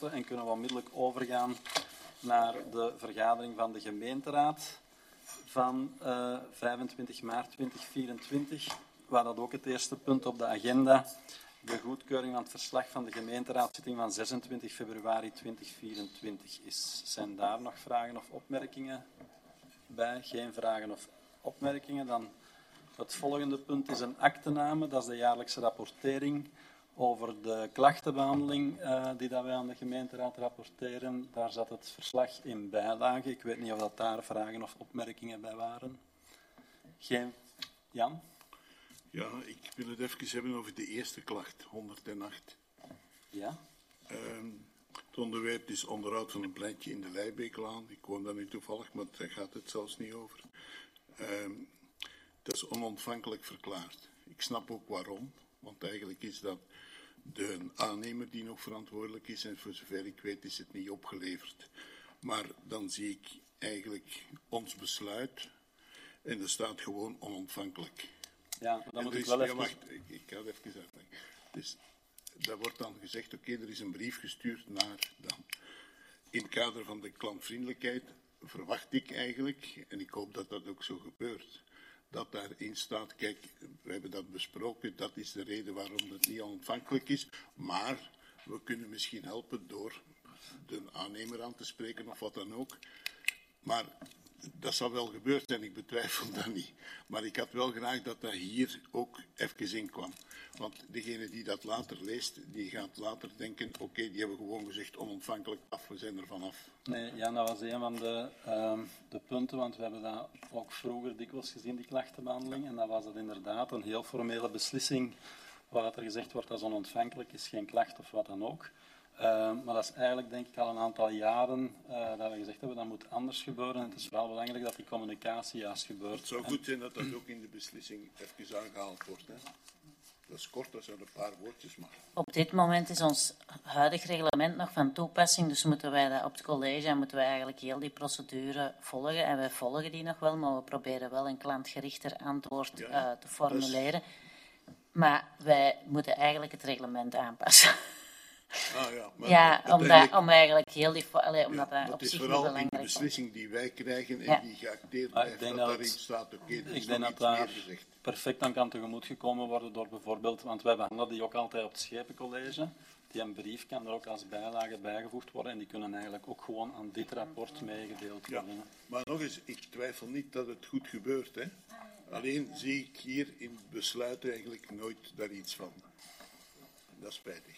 en kunnen we onmiddellijk overgaan naar de vergadering van de gemeenteraad van 25 maart 2024, waar dat ook het eerste punt op de agenda de goedkeuring van het verslag van de gemeenteraadszitting van 26 februari 2024 is. Zijn daar nog vragen of opmerkingen bij? Geen vragen of opmerkingen. Dan het volgende punt is een aktename. Dat is de jaarlijkse rapportering over de klachtenbehandeling die dat wij aan de gemeenteraad rapporteren. Daar zat het verslag in bijlage. Ik weet niet of dat daar vragen of opmerkingen bij waren. Geen. Jan? Ja, ik wil het even hebben over de eerste klacht, 108. Ja? Het onderwerp is onderhoud van een pleintje in de Leibeeklaan. Ik woon daar nu toevallig, maar daar gaat het zelfs niet over. Dat is onontvankelijk verklaard. Ik snap ook waarom, want eigenlijk is dat de aannemer die nog verantwoordelijk is en voor zover ik weet is het niet opgeleverd. Maar dan zie ik eigenlijk ons besluit en er staat gewoon onontvankelijk. Ja, dan moet dus, ik wel even... Ja, wacht, ik ga het even uitleggen. Dus daar wordt dan gezegd, oké, er is een brief gestuurd naar dan. In het kader van de klantvriendelijkheid verwacht ik eigenlijk, en ik hoop dat dat ook zo gebeurt, dat daarin staat, kijk, we hebben dat besproken, dat is de reden waarom het niet onontvankelijk is, maar we kunnen misschien helpen door de aannemer aan te spreken of wat dan ook. Maar dat zal wel gebeurd zijn, ik betwijfel dat niet. Maar ik had wel graag dat dat hier ook even in kwam. Want degene die dat later leest, die gaat later denken, oké, die hebben gewoon gezegd onontvankelijk af, we zijn er vanaf. Nee, Jan, dat was een van de punten, want we hebben dat ook vroeger dikwijls gezien, die klachtenbehandeling. En dat was dat inderdaad een heel formele beslissing, waar er gezegd wordt dat is onontvankelijk, is geen klacht of wat dan ook. Maar dat is eigenlijk, denk ik, al een aantal jaren dat we gezegd hebben dat moet anders gebeuren. En het is wel belangrijk dat die communicatie juist gebeurt. Het zou goed zijn dat dat ook in de beslissing even aangehaald wordt. Hè? Dat is kort, dat zijn een paar woordjes maar. Op dit moment is ons huidig reglement nog van toepassing, dus moeten wij dat op het college en moeten wij eigenlijk heel die procedure volgen. En wij volgen die nog wel, maar we proberen wel een klantgerichter antwoord te formuleren. Maar wij moeten eigenlijk het reglement aanpassen. Ah, ja, maar ja, om eigenlijk heel die... omdat dat op is zich vooral belangrijk in de beslissing die wij krijgen en die geacteerd blijft, dat daarin staat, oké, er is nog iets meer gezegd. Perfect aan kan tegemoet gekomen worden door bijvoorbeeld, want wij behandelen die ook altijd op het Schepencollege. Die een brief kan er ook als bijlage bijgevoegd worden en die kunnen eigenlijk ook gewoon aan dit rapport meegedeeld worden. Ja, maar nog eens, ik twijfel niet dat het goed gebeurt. Hè. Alleen zie ik hier in het besluit eigenlijk nooit daar iets van. Dat is spijtig.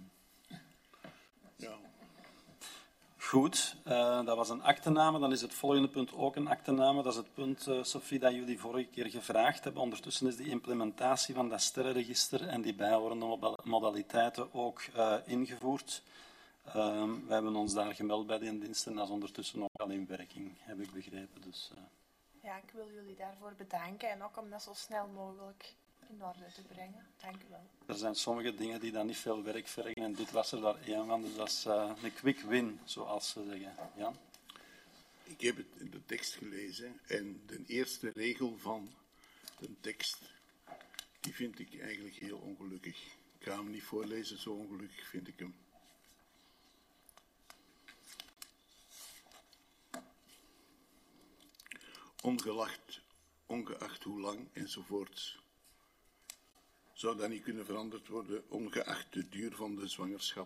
Ja. Goed, dat was een aktename. Dan is het volgende punt ook een aktename. Dat is het punt, Sophie, dat jullie vorige keer gevraagd hebben. Ondertussen is de implementatie van dat sterrenregister en die bijhorende modaliteiten ook ingevoerd. We hebben ons daar gemeld bij de diensten en dat is ondertussen ook al in werking, heb ik begrepen. Dus, Ja, ik wil jullie daarvoor bedanken en ook om dat zo snel mogelijk in orde te brengen. Dank u wel. Er zijn sommige dingen die dan niet veel werk vergen en dit was er daar één van, dus dat is een quick win, zoals ze zeggen. Jan? Ik heb het in de tekst gelezen en de eerste regel van de tekst, die vind ik eigenlijk heel ongelukkig. Ik ga hem niet voorlezen, zo ongelukkig vind ik hem. Ongeacht hoe lang enzovoorts. Zou dat niet kunnen veranderd worden, ongeacht de duur van de zwangerschap?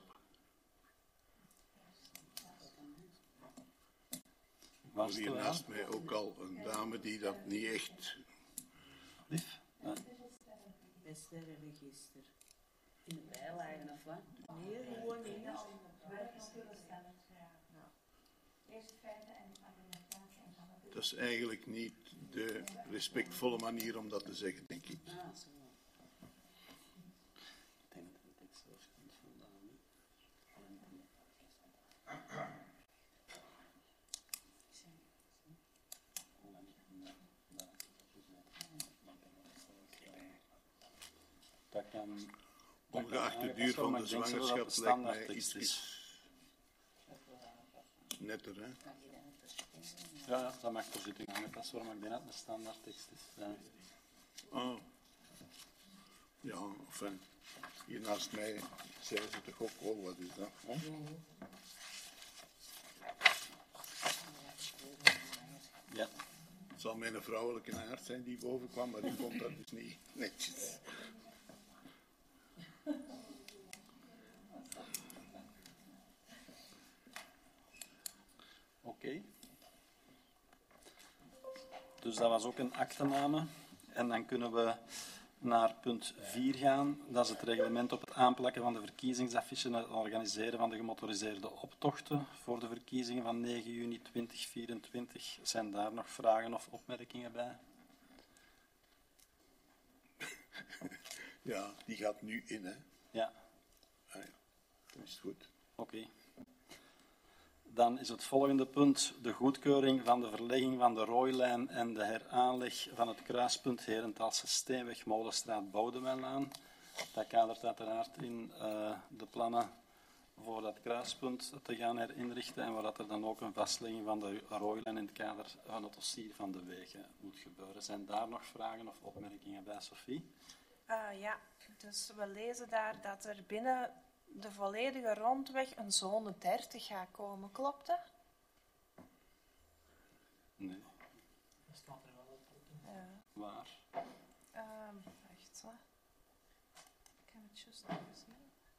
Ik hoor hier naast mij ook al een dame die dat niet echt... Lief? Ja. Beste register. In de bijlagen of wat? Nee, gewoon niet. Dat is eigenlijk niet de respectvolle manier om dat te zeggen, denk ik. Ongeacht de duur van de zwangerschap lijkt mij iets netter, hè? Ja, dat mag voorzichtig aangepast worden, maar ik denk dat het een standaard tekst is. Ja. Oh. Ja, enfin. Hier naast mij zei ze toch ook, oh, wat is dat? Hè? Ja. Het zal mijn vrouwelijke aard zijn die boven kwam, maar ik vond dat dus niet netjes. Oké. Dus dat was ook een aktename. En dan kunnen we naar punt 4 gaan. Dat is het reglement op het aanplakken van de verkiezingsaffiches en het organiseren van de gemotoriseerde optochten voor de verkiezingen van 9 juni 2024. Zijn daar nog vragen of opmerkingen bij? Ja, die gaat nu in, hè? Ja, Ah ja, dat is goed. oké. Dan is het volgende punt de goedkeuring van de verlegging van de rooilijn en de heraanleg van het kruispunt Herenthalse Steenweg Molenstraat Boudewijnlaan. Dat kadert uiteraard in de plannen voor dat kruispunt te gaan herinrichten en waar dat er dan ook een vastlegging van de rooilijn in het kader van het dossier van de wegen moet gebeuren. Zijn daar nog vragen of opmerkingen bij, Sophie? Ja, dus we lezen daar dat er binnen de volledige rondweg een zone 30 gaat komen. Klopt dat? Nee. Dat staat er wel op. Ja. Waar? Wacht, hè. Ik kan het juist even zien.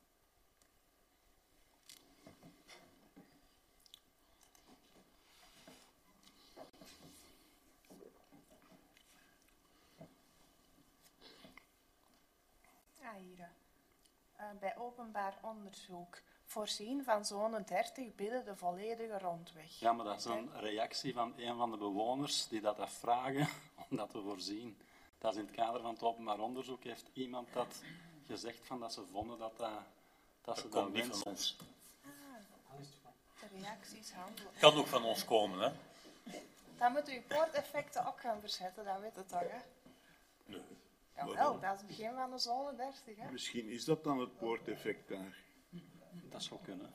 Hier. Bij openbaar onderzoek voorzien van zone 30 binnen de volledige rondweg. Ja, maar dat is een reactie van een van de bewoners die dat vragen om dat te voorzien. Dat is in het kader van het openbaar onderzoek. Heeft iemand dat gezegd van dat ze vonden dat ze dat komt niet wensen? van ons. De reacties handelen. Kan ook van ons komen, hè? Dan moet u poorteffecten ook gaan verzetten, dat weet het toch, hè? Nee. Jawel, dat is het begin van de zone 30, hè? Misschien is dat dan het poorteffect daar. Dat zou kunnen.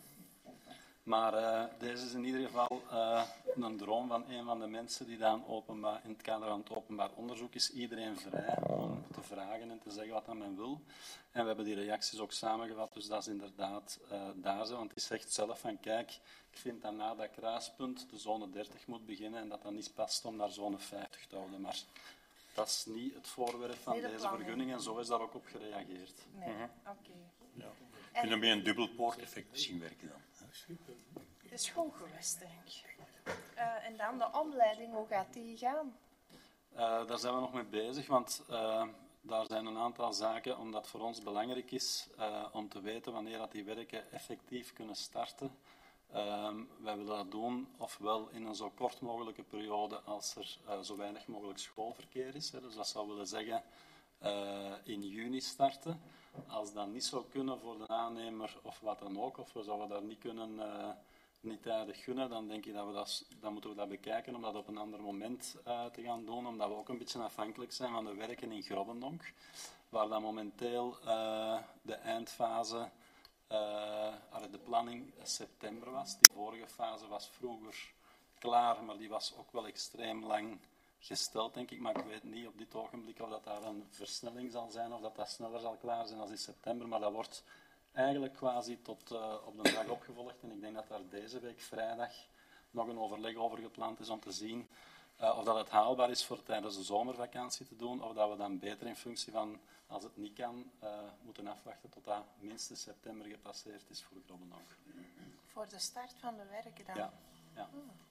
Maar deze is in ieder geval een droom van een van de mensen die dan in het kader van het openbaar onderzoek is iedereen vrij om te vragen en te zeggen wat men wil. En we hebben die reacties ook samengevat, dus dat is inderdaad daar zo. Want hij zegt zelf van kijk, ik vind dat na dat kruispunt de zone 30 moet beginnen en dat dat niet past om naar zone 50 te houden. Maar dat is niet het voorwerp van Niet de deze planning. vergunning en zo is daar ook op gereageerd. Nee, oké. We kunnen met een dubbel poorteffect misschien werken dan. Het is goed geweest, denk ik. En dan de omleiding, hoe gaat die gaan? Daar zijn we nog mee bezig, want daar zijn een aantal zaken, omdat het voor ons belangrijk is om te weten wanneer dat die werken effectief kunnen starten. Wij willen dat doen, ofwel in een zo kort mogelijke periode als er zo weinig mogelijk schoolverkeer is. Hè. Dus dat zou willen zeggen in juni starten. Als dat niet zou kunnen voor de aannemer of wat dan ook, of we zouden dat niet kunnen, niet tijdig gunnen, dan denk ik dat dan moeten we dat bekijken om dat op een ander moment te gaan doen, omdat we ook een beetje afhankelijk zijn van de werken in Grobbendonk, waar dan momenteel de eindfase, de planning september was. Die vorige fase was vroeger klaar, maar die was ook wel extreem lang gesteld, denk ik. Maar ik weet niet op dit ogenblik of dat daar een versnelling zal zijn of dat dat sneller zal klaar zijn als in september. Maar dat wordt eigenlijk quasi tot op de dag opgevolgd. En ik denk dat daar deze week vrijdag nog een overleg over gepland is om te zien of dat het haalbaar is voor tijdens de zomervakantie te doen. Of dat we dan beter in functie van, als het niet kan, moeten afwachten tot dat minstens september gepasseerd is voor Grobbendonk. Voor de start van de werken dan? Ja. Ja.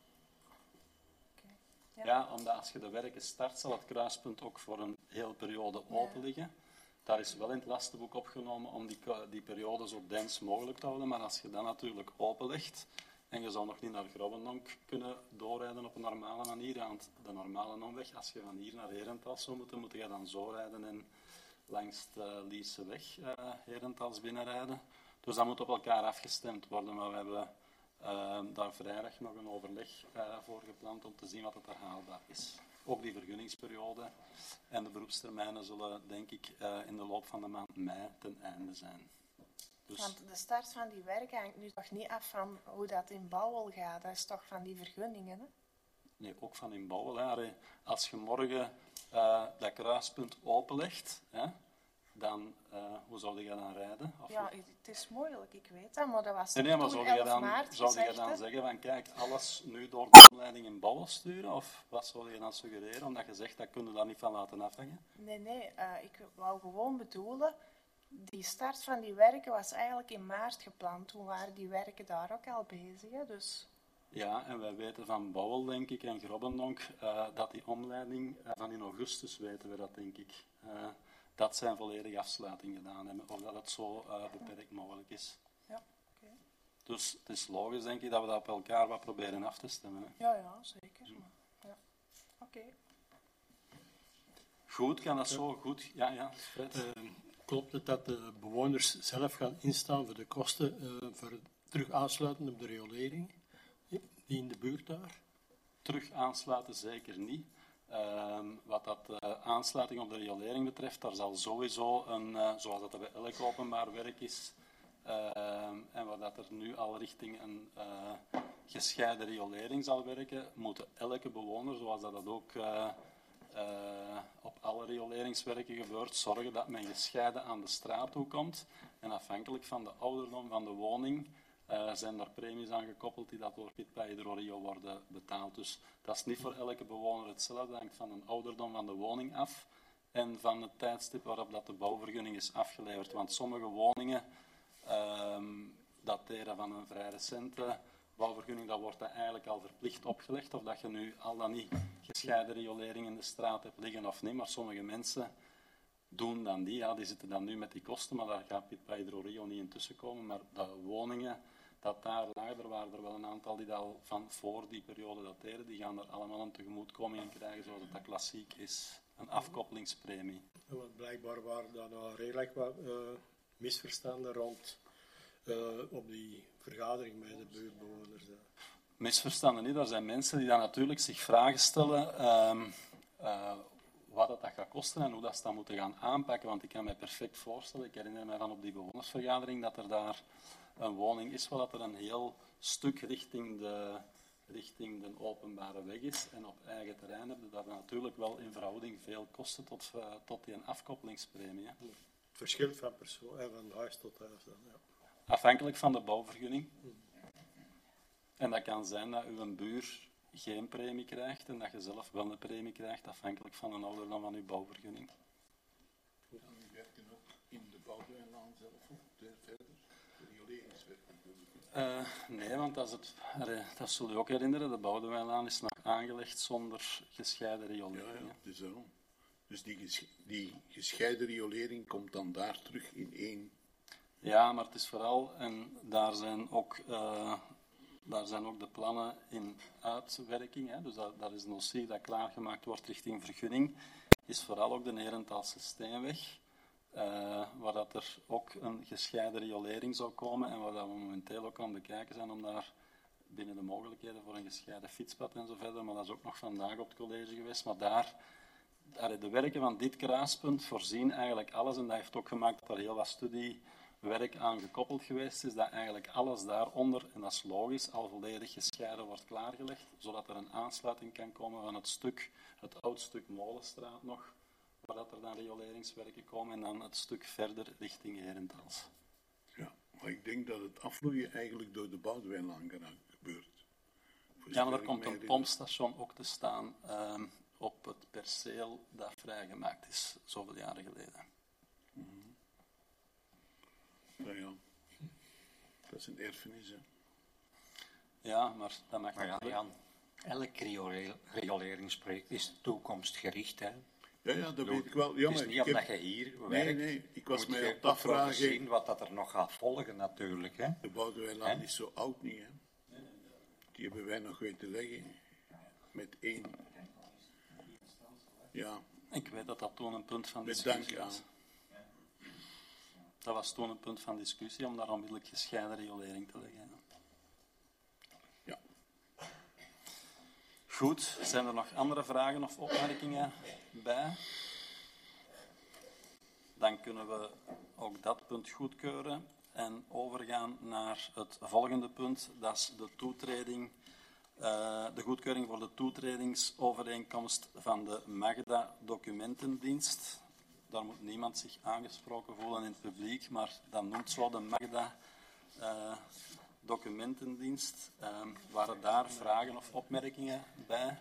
Ja. Ja, omdat als je de werken start, zal het kruispunt ook voor een hele periode open liggen. Daar is wel in het lastenboek opgenomen om die periode zo dens mogelijk te houden. Maar als je dat natuurlijk openlegt en je zou nog niet naar Grobbendonk kunnen doorrijden op een normale manier, want de normale omweg, als je van hier naar Herentals zou moeten, moet je dan zo rijden en langs de Lierse weg Herentals binnenrijden. Dus dat moet op elkaar afgestemd worden, maar we hebben daar vrijdag nog een overleg voor gepland om te zien wat het er haalbaar is. Ook die vergunningsperiode en de beroepstermijnen zullen, denk ik, in de loop van de maand mei ten einde zijn. Dus, Want de start van die werken hangt nu toch niet af van hoe dat in Bouwel gaat. Dat is toch van die vergunningen, hè? nee, ook van in Bouwel. Hè. Als je morgen dat kruispunt openlegt, hè, dan hoe zou je dan rijden? Of Ja, het is moeilijk, ik weet dat, maar dat was nee, maar toen zou 11 je maart dan gezegd, hè? zeggen van kijk, alles nu door de omleiding in bouwen sturen? Of wat zou je dan suggereren? Omdat je zegt, dat kun je daar niet van laten afhangen. Nee, ik wou gewoon bedoelen, die start van die werken was eigenlijk in maart gepland. Toen waren die werken daar ook al bezig, hè? Dus Ja, en wij weten van Bouwel, denk ik, en Grobbendonk, dat die omleiding van in augustus weten we dat, denk ik. Dat zij een volledige afsluiting gedaan hebben, of dat het zo beperkt mogelijk is. ja, oké. Dus het is logisch, denk ik, dat we dat op elkaar wat proberen af te stemmen. Hè. Ja, zeker. Maar, ja. Oké. Goed, kan dat zo goed? Ja, Fred. Klopt het dat de bewoners zelf gaan instaan voor de kosten voor het terug aansluiten op de riolering die in de buurt daar? Terug aansluiten zeker niet. Wat dat aansluiting op de riolering betreft, daar zal sowieso zoals dat bij elk openbaar werk is, en waar dat er nu al richting een gescheiden riolering zal werken, moet elke bewoner, zoals dat ook op alle rioleringswerken gebeurt, zorgen dat men gescheiden aan de straat toe komt. En afhankelijk van de ouderdom van de woning zijn er premies aan gekoppeld die dat door Pitpa Hydrorio worden betaald. Dus dat is niet voor elke bewoner hetzelfde. Dat hangt van de ouderdom van de woning af en van het tijdstip waarop dat de bouwvergunning is afgeleverd. Want sommige woningen dateren van een vrij recente bouwvergunning. Dat wordt dat eigenlijk al verplicht opgelegd. Of dat je nu al dan niet gescheiden riolering in de straat hebt liggen of niet. Maar sommige mensen doen dan die. Ja, die zitten dan nu met die kosten, maar daar gaat Pitpa Hydrorio niet intussen komen. Maar de woningen dat daar lagen, er waren er wel een aantal die dat al van voor die periode dateren, die gaan er allemaal een tegemoetkoming in krijgen, zoals dat klassiek is. Een afkoppelingspremie. Want blijkbaar waren daar nog redelijk wat misverstanden rond op die vergadering bij de buurtbewoners. Misverstanden niet. Er zijn mensen die dan natuurlijk zich vragen stellen wat dat gaat kosten en hoe dat ze dat moeten gaan aanpakken. Want ik kan me perfect voorstellen, ik herinner me van op die bewonersvergadering, dat er daar een woning is waar dat er een heel stuk richting de openbare weg is. En op eigen terrein hebben dat natuurlijk wel in verhouding veel kosten tot die afkoppelingspremie. Hè. Het verschilt van persoon, van huis tot huis dan, ja. Afhankelijk van de bouwvergunning. En dat kan zijn dat uw buur geen premie krijgt en dat je zelf wel een premie krijgt, afhankelijk van een ouderdom van uw bouwvergunning. Die werken ook in de Bouwduinlaan zelf, of verder? De rioleringswerken natuurlijk. Nee, want dat zul je ook herinneren, de Bouwduinlaan is nog aangelegd zonder gescheiden riolering. Ja, het is daarom. Dus die gescheiden riolering komt dan daar terug in één. Ja, maar het is vooral, en daar zijn ook de plannen in uitwerking, hè, dus dat is een dossier dat klaargemaakt wordt richting vergunning, is vooral ook de Herentaalse Steenweg, waar dat er ook een gescheiden riolering zou komen en waar dat we momenteel ook aan het bekijken zijn om daar binnen de mogelijkheden voor een gescheiden fietspad en zo verder, maar dat is ook nog vandaag op het college geweest, maar daar de werken van dit kruispunt voorzien eigenlijk alles en dat heeft ook gemaakt dat er heel wat studiewerk aan gekoppeld geweest is, dat eigenlijk alles daaronder, en dat is logisch, al volledig gescheiden wordt klaargelegd, zodat er een aansluiting kan komen van het oud stuk Molenstraat nog, waar dat er dan rioleringswerken komen, en dan het stuk verder richting Herentals. Ja, maar ik denk dat het afvloeien eigenlijk door de Bouwduinlaan gebeurt. Ja, maar er komt een pompstation ook te staan op het perceel dat vrijgemaakt is, zoveel jaren geleden. Ja, dat is een erfenis, hè. Ja, maar dat mag Maar ja, niet. Jan, elk rioleringsproject is toekomstgericht. Hè. Ja, dat weet ik wel. Ja, Het is maar niet ik omdat heb- je hier Nee, werkt, ik was moet mij je op dat ook wel vragen. zien wat dat er nog gaat volgen natuurlijk. Hè. De Bouwduinlaan Hè? is zo oud niet, hè. Die hebben wij nog weten leggen. Met één. Ja, Ik weet dat dat toen een punt van met discussie dank was. aan. Dat was toen een punt van discussie om daar onmiddellijk gescheiden riolering te leggen. Ja. Goed, zijn er nog andere vragen of opmerkingen bij? Dan kunnen we ook dat punt goedkeuren en overgaan naar het volgende punt. Dat is de toetreding, de goedkeuring voor de toetredingsovereenkomst van de Magda Documentendienst. daar moet niemand zich aangesproken voelen in het publiek, maar dat noemt zo de Magda documentendienst. Waren daar vragen of opmerkingen bij?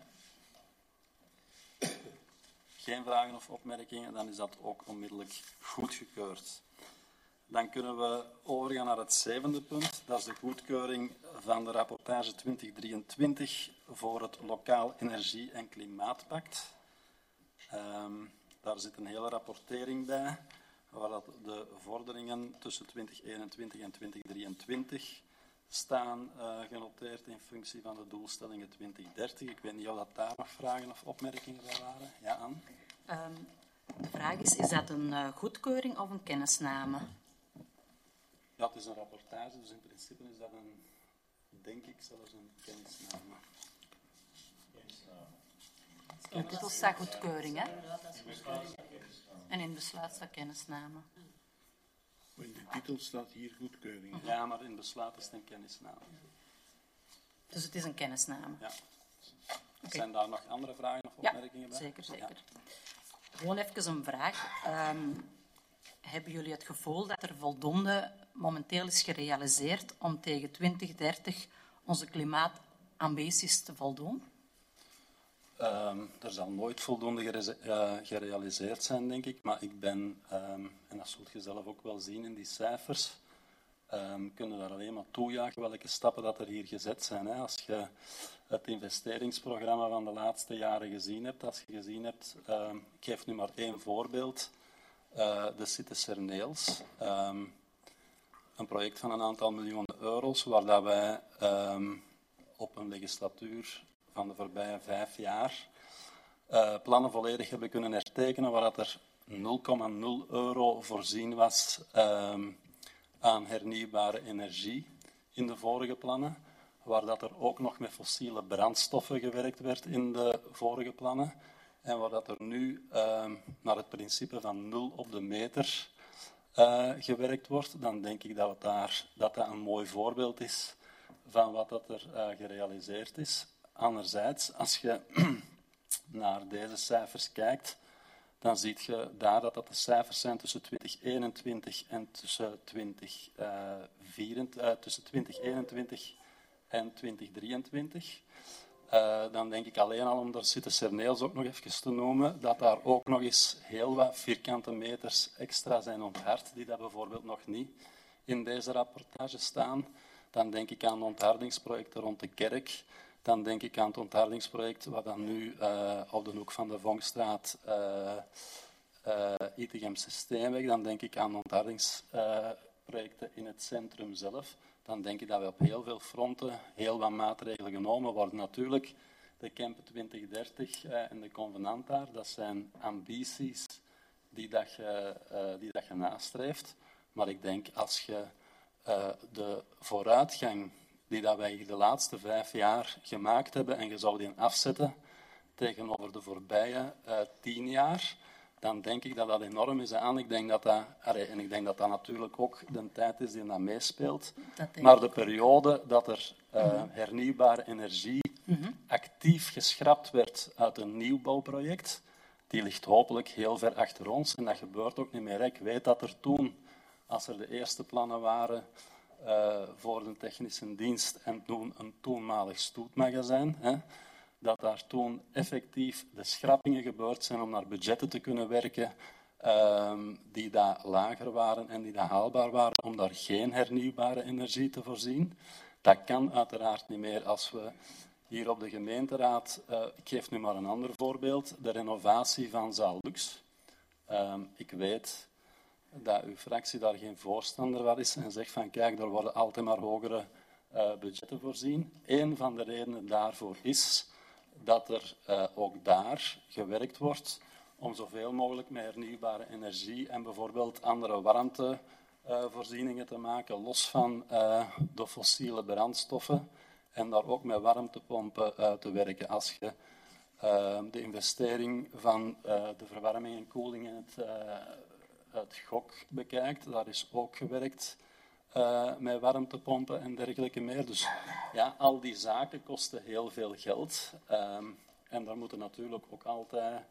Geen vragen of opmerkingen, dan is dat ook onmiddellijk goedgekeurd. Dan kunnen we overgaan naar het 7e punt. Dat is de goedkeuring van de rapportage 2023 voor het Lokaal Energie- en Klimaatpact. Daar zit een hele rapportering bij, waar dat de vorderingen tussen 2021 en 2023 staan genoteerd in functie van de doelstellingen 2030. Ik weet niet of dat daar nog vragen of opmerkingen bij waren. Ja, Anne? De vraag is dat een goedkeuring of een kennisname? Ja, het is een rapportage, dus in principe is dat denk ik, zelfs een kennisname. In de titel staat goedkeuring, hè? En in het besluit staat kennisname. Maar in de titel staat hier goedkeuring. Ja, maar in besluit is het een kennisname. Dus het is een kennisname. Ja. Zijn daar nog andere vragen of opmerkingen bij? Zeker. Ja. Gewoon even een vraag. Hebben jullie het gevoel dat er voldoende momenteel is gerealiseerd om tegen 2030 onze klimaatambities te voldoen? Er zal nooit voldoende gerealiseerd zijn, denk ik. Maar ik ben, en dat zult je zelf ook wel zien in die cijfers, kunnen we daar alleen maar toejuichen welke stappen dat er hier gezet zijn. Hè. Als je het investeringsprogramma van de laatste jaren gezien hebt, ik geef nu maar één voorbeeld, de Cites Herneels. Een project van een aantal miljoenen euro's, waar dat wij op een legislatuur van de voorbije 5 jaar plannen volledig hebben kunnen hertekenen, waar dat er 0,0 euro voorzien was aan hernieuwbare energie in de vorige plannen, waar dat er ook nog met fossiele brandstoffen gewerkt werd in de vorige plannen, en waar dat er nu naar het principe van 0 op de meter gewerkt wordt, dan denk ik dat dat een mooi voorbeeld is van wat dat er gerealiseerd is. Anderzijds, als je naar deze cijfers kijkt, dan zie je daar dat de cijfers zijn tussen 2021 en tussen 2021 en 2023. Dan denk ik alleen al om de Cites Herneels ook nog even te noemen, dat daar ook nog eens heel wat vierkante meters extra zijn onthard, die dat bijvoorbeeld nog niet in deze rapportage staan. Dan denk ik aan onthardingsprojecten rond de kerk. Dan denk ik aan het onthardingsproject wat dan nu op de hoek van de Vonkstraat, Itegemse Steenweg. Dan denk ik aan onthardingsprojecten in het centrum zelf. Dan denk ik dat we op heel veel fronten heel wat maatregelen genomen worden. Natuurlijk, de Camp 2030 en de Convenant daar, dat zijn ambities die dat je nastreeft. Maar ik denk, als je de vooruitgang die dat wij de laatste 5 jaar gemaakt hebben en je zou die afzetten tegenover de voorbije 10 jaar, dan denk ik dat dat enorm is. En ik denk dat dat natuurlijk ook de tijd is die dat meespeelt. Maar de periode dat er hernieuwbare energie actief geschrapt werd uit een nieuwbouwproject, die ligt hopelijk heel ver achter ons. En dat gebeurt ook niet meer. Ik weet dat er toen, als er de eerste plannen waren voor de technische dienst en toen een toenmalig stoetmagazijn, dat daar toen effectief de schrappingen gebeurd zijn om naar budgetten te kunnen werken die daar lager waren en die daar haalbaar waren om daar geen hernieuwbare energie te voorzien. Dat kan uiteraard niet meer als we hier op de gemeenteraad, ik geef nu maar een ander voorbeeld, de renovatie van Zaal Lux. Ik weet dat uw fractie daar geen voorstander van is en zegt van kijk, er worden altijd maar hogere budgetten voorzien. Een van de redenen daarvoor is dat er ook daar gewerkt wordt om zoveel mogelijk met hernieuwbare energie en bijvoorbeeld andere warmtevoorzieningen te maken, los van de fossiele brandstoffen, en daar ook met warmtepompen te werken. Als je de investering van de verwarming en koeling in het GOK bekijkt, daar is ook gewerkt met warmtepompen en dergelijke meer. Dus ja, al die zaken kosten heel veel geld. En daar moeten natuurlijk ook altijd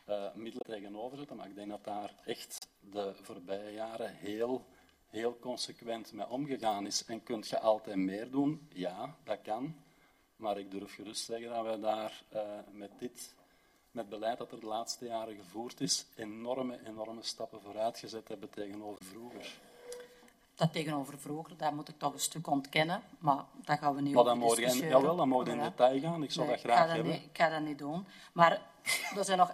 middelen tegenover zetten, maar ik denk dat daar echt de voorbije jaren heel consequent mee omgegaan is. En kunt je altijd meer doen? Ja, dat kan. Maar ik durf gerust zeggen dat wij daar met beleid dat er de laatste jaren gevoerd is, enorme stappen vooruit gezet hebben tegenover vroeger. Dat tegenover vroeger, dat moet ik toch een stuk ontkennen, maar dat gaan we niet Maar over dan discussiëren. Jawel, dan mogen we in detail gaan. Ik zou dat graag hebben. Ik ga dat niet doen. Maar er zijn nog,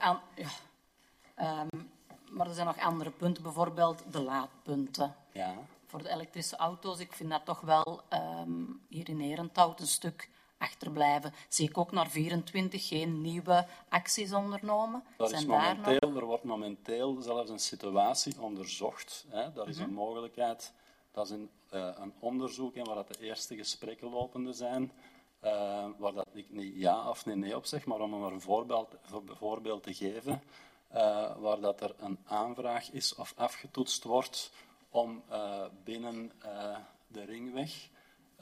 maar er zijn nog andere punten, bijvoorbeeld de laadpunten. Ja. Voor de elektrische auto's, ik vind dat toch wel hier in Herenthout een stuk achterblijven. Zie ik ook naar 24 geen nieuwe acties ondernomen. Er wordt momenteel zelfs een situatie onderzocht. Hè. Dat is een mogelijkheid. Dat is een onderzoek en waar dat de eerste gesprekken lopende zijn. Waar dat ik niet ja of nee op zeg, maar om er een voorbeeld te geven. Waar dat er een aanvraag is of afgetoetst wordt om binnen de ringweg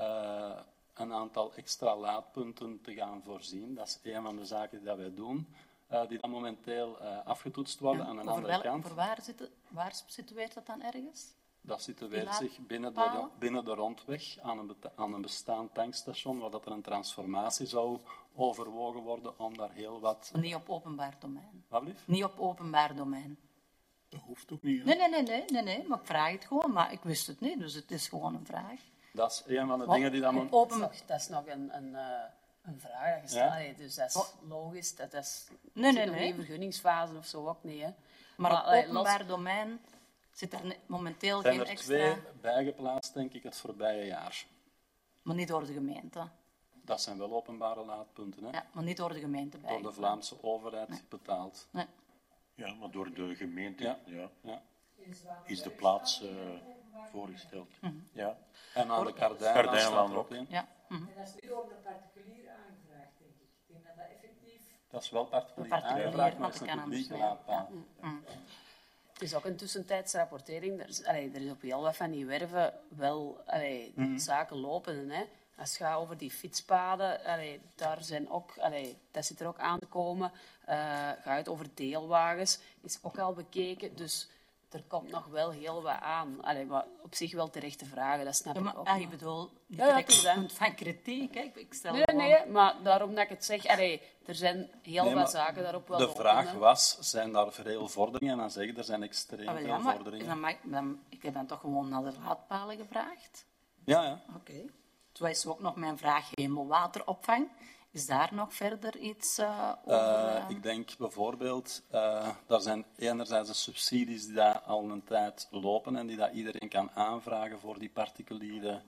een aantal extra laadpunten te gaan voorzien. Dat is een van de zaken die wij doen, die dan momenteel afgetoetst worden. Aan een andere kant. Voor waar situeert dat dan ergens? Dat situeert zich binnen de rondweg aan een bestaand tankstation, waar dat er een transformatie zou overwogen worden om daar heel wat... Niet op openbaar domein. Wat blieft? Niet op openbaar domein. Dat hoeft ook niet. Hè? Nee, maar ik vraag het gewoon, maar ik wist het niet, dus het is gewoon een vraag. Dat is een van de dingen die dan... Dat is nog een vraag dat je stelt. Ja? Dus dat is logisch. Dat is Nee. geen vergunningsfase of zo ook niet. Hè. Maar op openbaar domein zit er momenteel zijn geen er extra... 2 bijgeplaatst, denk ik, het voorbije jaar. Maar niet door de gemeente. Dat zijn wel openbare laadpunten, hè? Ja, maar niet door de gemeente Door de Vlaamse overheid betaald. Nee. Ja, maar door de gemeente Ja. is de plaats voorgesteld. Ja. En aan de Kardijnlaan staat er ook in. Ja. En dat is nu door een particulier aangevraagd, denk ik. Ik denk dat dat effectief... Dat is wel particulier Particulier, aangevraagd, maar want het ik is kan een anders publieke laadpaal. Het is ook een tussentijdse rapportering. Er is op heel wat van die werven wel zaken lopen. Hè. Als het gaat over die fietspaden, daar zijn ook, dat zit er ook aan te komen. Gaat het over deelwagens, is ook al bekeken. Dus er komt nog wel heel wat aan. Maar op zich wel terechte vragen, dat snap ik ook. Ik bedoel, niet Ja, direct het is dat. punt van kritiek. Hè. Ik stel Nee, maar daarom dat ik het zeg, er zijn heel wat zaken daarop wel De lopen, vraag hè. was, zijn daar veel vorderingen? En dan zeg ik, er zijn extreem veel maar vorderingen. ik heb dan toch gewoon naar de laadpalen gevraagd. Ja. Oké. Zo is ook nog mijn vraag hemelwateropvang. Is daar nog verder iets over? Ik denk bijvoorbeeld, daar zijn enerzijds de subsidies die daar al een tijd lopen en die dat iedereen kan aanvragen voor die particuliere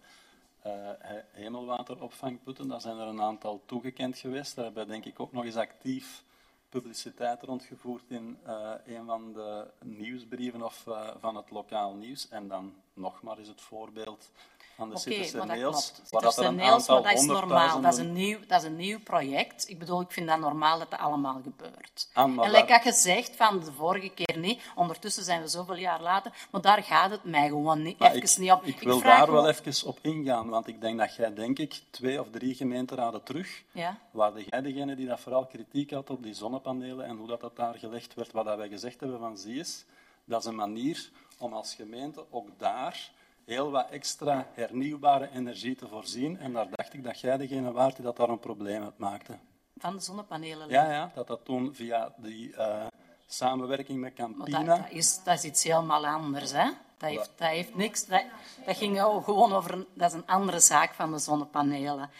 hemelwateropvangputten. Daar zijn er een aantal toegekend geweest. Daar hebben we denk ik ook nog eens actief publiciteit rondgevoerd in een van de nieuwsbrieven of van het lokaal nieuws. En dan nog maar eens het voorbeeld van de Citrussen-Neels. Maar dat is normaal. Dat is een nieuw project. Ik bedoel, ik vind dat normaal dat dat allemaal gebeurt. En like ik gezegd van de vorige keer niet. Ondertussen zijn we zoveel jaar later. Maar daar gaat het mij gewoon niet, niet om. Ik wil daar wel even op ingaan. Want ik denk dat jij, 2 of 3 gemeenteraden terug, waar jij degene die dat vooral kritiek had op die zonnepanelen en hoe dat daar gelegd werd, wat dat wij gezegd hebben van zie eens, dat is een manier om als gemeente ook daar heel wat extra hernieuwbare energie te voorzien. En daar dacht ik dat jij degene waart die dat daar een probleem uit maakte. Van de zonnepanelen? Ja, dat toen via die samenwerking met Campina... Dat is iets helemaal anders, hè? Dat heeft niks... Dat ging gewoon over... Dat is een andere zaak van de zonnepanelen.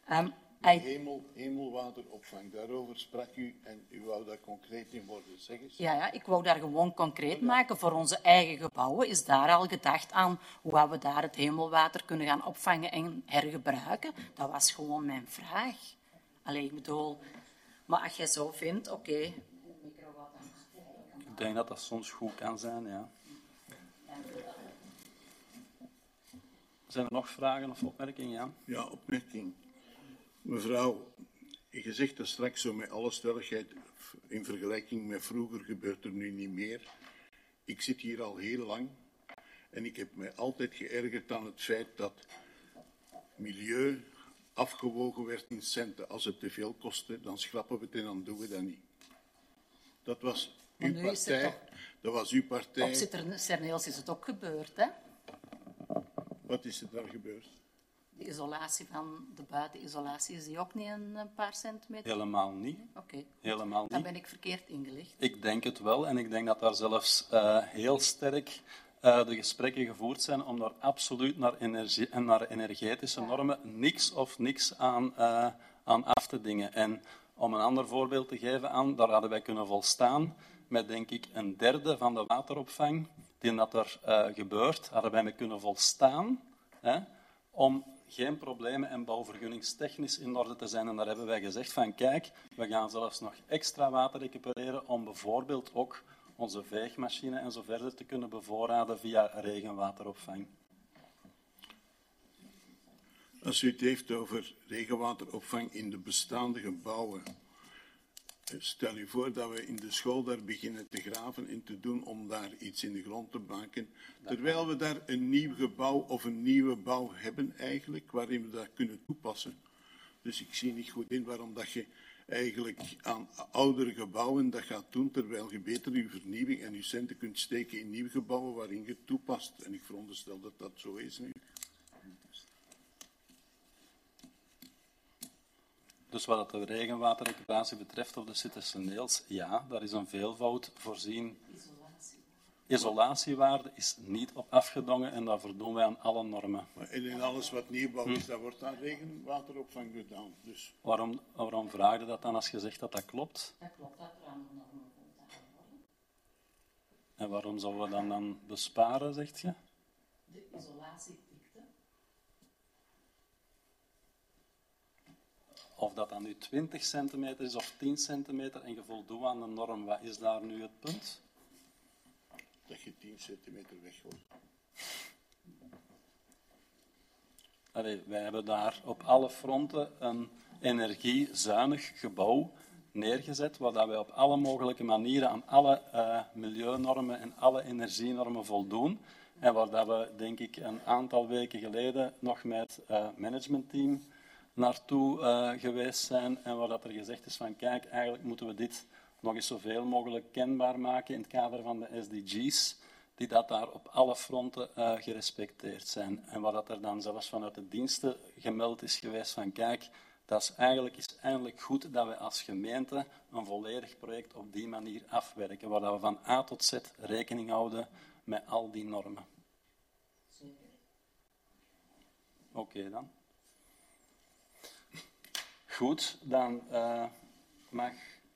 Hemelwateropvang, daarover sprak u en u wou daar concreet in worden. Zeg eens. Ja, ik wou daar gewoon concreet maken. Voor onze eigen gebouwen is daar al gedacht aan hoe we daar het hemelwater kunnen gaan opvangen en hergebruiken. Dat was gewoon mijn vraag. Ik bedoel... Maar als jij zo vindt, oké. Ik denk dat dat soms goed kan zijn, ja. Zijn er nog vragen of opmerkingen, Jan? Ja, opmerking. Mevrouw, je zegt dat straks zo met alle stelligheid, in vergelijking met vroeger gebeurt er nu niet meer. Ik zit hier al heel lang en ik heb mij altijd geërgerd aan het feit dat milieu afgewogen werd in centen. Als het te veel kostte, dan schrappen we het en dan doen we dat niet. Dat was Maar uw nu is het partij. Dat was uw partij. Op Citerneels is het ook gebeurd, hè? Wat is er daar gebeurd? De isolatie van de buitenisolatie, is die ook niet een paar centimeter? Helemaal niet. Oké, Helemaal dan niet. ben ik verkeerd ingelicht. Ik denk het wel en ik denk dat daar zelfs heel sterk de gesprekken gevoerd zijn om daar absoluut naar energetische normen niks aan af te dingen. En om een ander voorbeeld te geven daar hadden wij kunnen volstaan met, denk ik, 1/3 van de wateropvang die dat er gebeurt, hadden wij mee kunnen volstaan om geen problemen en bouwvergunningstechnisch in orde te zijn. En daar hebben wij gezegd van, kijk, we gaan zelfs nog extra water recupereren om bijvoorbeeld ook onze veegmachine en zo verder te kunnen bevoorraden via regenwateropvang. Als u het heeft over regenwateropvang in de bestaande gebouwen, stel u voor dat we in de school daar beginnen te graven en te doen om daar iets in de grond te maken, terwijl we daar een nieuw gebouw of een nieuwe bouw hebben eigenlijk, waarin we dat kunnen toepassen. Dus ik zie niet goed in waarom dat je eigenlijk aan oudere gebouwen dat gaat doen, terwijl je beter je vernieuwing en je centen kunt steken in nieuwe gebouwen waarin je het toepast. En ik veronderstel dat dat zo is nu. Dus wat de regenwaterrecuperatie betreft op de Citerneels, ja, daar is een veelvoud voorzien. Isolatiewaarde is niet op afgedongen en dat voldoen wij aan alle normen. Maar in alles wat nieuwbouw is, dat wordt aan regenwateropvang gedaan. Dus Waarom vraag je dat dan als je zegt dat dat klopt? Dat klopt, dat er aan de normen voldaan worden. En waarom zouden we dan besparen, zegt je? De isolatiedikte. Of dat dan nu 20 centimeter is of 10 centimeter en je voldoet aan de norm, wat is daar nu het punt? dat je 10 centimeter weggooit. Wij hebben daar op alle fronten een energiezuinig gebouw neergezet, waar wij op alle mogelijke manieren aan alle milieunormen en alle energienormen voldoen. En waar dat we, denk ik, een aantal weken geleden nog met het managementteam naartoe geweest zijn. En waar dat er gezegd is van, kijk, eigenlijk moeten we dit nog eens zoveel mogelijk kenbaar maken in het kader van de SDG's, die dat daar op alle fronten gerespecteerd zijn. En waar dat er dan zelfs vanuit de diensten gemeld is geweest van, kijk, dat is eindelijk goed dat we als gemeente een volledig project op die manier afwerken, waar dat we van A tot Z rekening houden met al die normen. Oké, dan. Goed, dan mag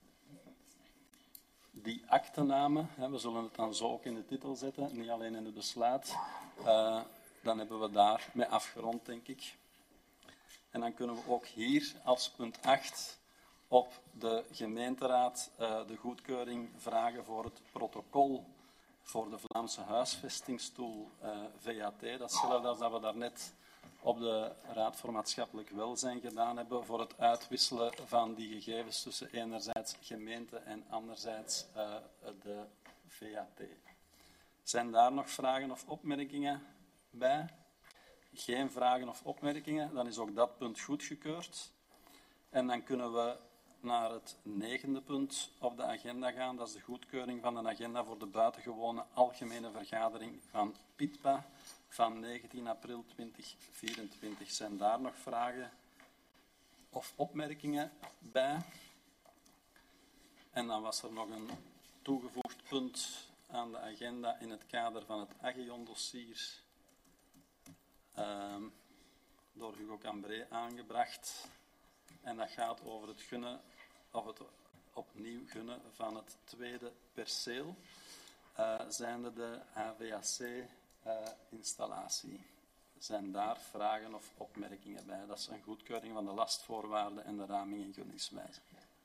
die actename, we zullen het dan zo ook in de titel zetten, niet alleen in het besluit, dan hebben we daar mee afgerond, denk ik. En dan kunnen we ook hier als punt 8 op de gemeenteraad de goedkeuring vragen voor het protocol voor de Vlaamse huisvestingstoel VAT. Dat is hetzelfde als dat we daarnet op de Raad voor Maatschappelijk Welzijn gedaan hebben voor het uitwisselen van die gegevens tussen enerzijds gemeente en anderzijds de VAT. Zijn daar nog vragen of opmerkingen bij? Geen vragen of opmerkingen, dan is ook dat punt goedgekeurd. En dan kunnen we naar het 9e punt op de agenda gaan. Dat is de goedkeuring van de agenda voor de buitengewone algemene vergadering van PITPA van 19 april 2024. Zijn daar nog vragen of opmerkingen bij? En dan was er nog een toegevoegd punt aan de agenda in het kader van het Agion-dossier door Hugo Cambré aangebracht. En dat gaat over het gunnen, of het opnieuw gunnen van het tweede perceel, zijnde de HVAC-installatie. Zijn daar vragen of opmerkingen bij? Dat is een goedkeuring van de lastvoorwaarden en de raming en gunningswijze.